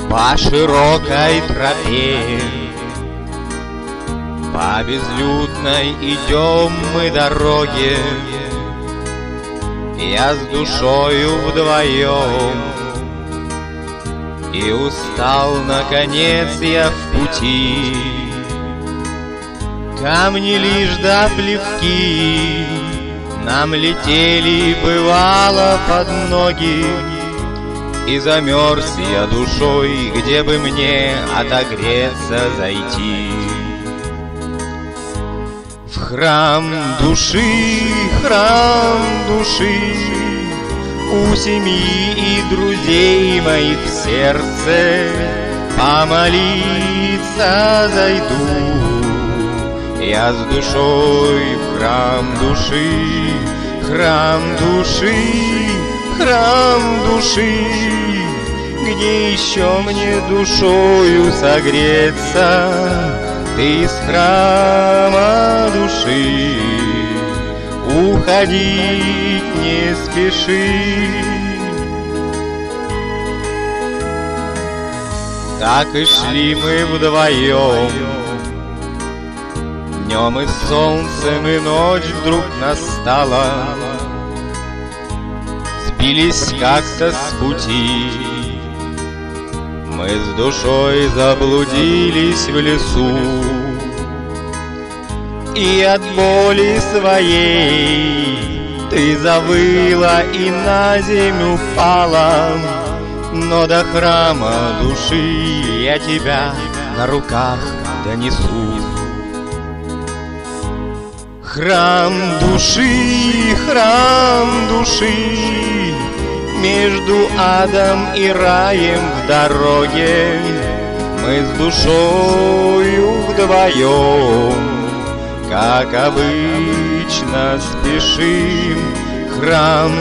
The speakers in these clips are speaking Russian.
По широкой тропе, по безлюдной идем мы дороге, я с душою вдвоем, и устал, наконец, я в пути. Камни лишь до плевки нам летели, бывало, под ноги, и замерз я душой, где бы мне отогреться зайти. В храм души, у семьи и друзей моих в сердце помолиться зайду. Я с душой в храм души, где еще мне душою согреться? Ты из храма души уходить не спеши. Так и шли мы вдвоем, днем и солнцем, и ночь вдруг настала. Сбились как-то с пути, мы с душой заблудились в лесу, и от боли своей ты завыла и на землю пала. Но до храма души я тебя на руках донесу. Храм души, между адом и раем в дороге мы с душою вдвоем, как обычно, спешим. Храм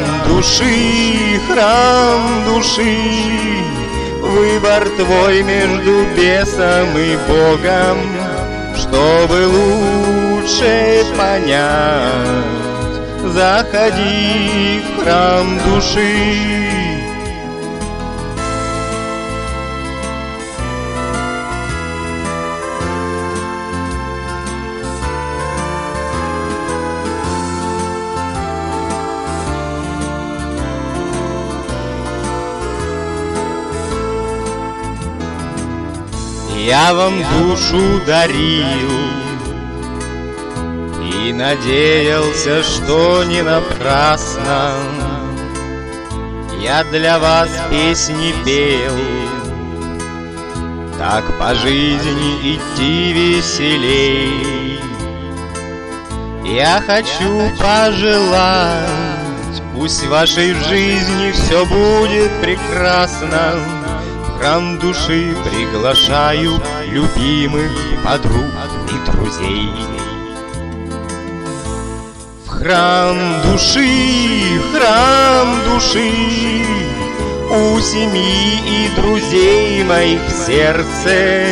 души, выбор твой между бесом и Богом, чтобы лучше понять, заходи в храм души. Я вам душу дарил и надеялся, что не напрасно. Я для вас песни пел, так по жизни идти веселей. Я хочу пожелать, пусть в вашей жизни все будет прекрасно. В храм души приглашаю любимых подруг и друзей. В храм души, у семьи и друзей моих в сердце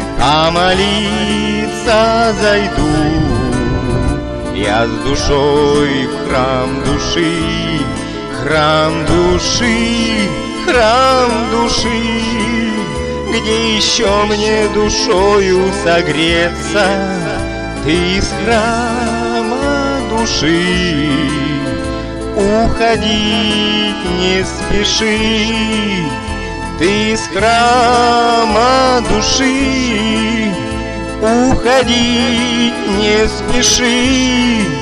помолиться зайду. Я с душой в храм души, где еще мне душою согреться? Ты из храма души уходить не спеши. Ты из храма души уходить не спеши.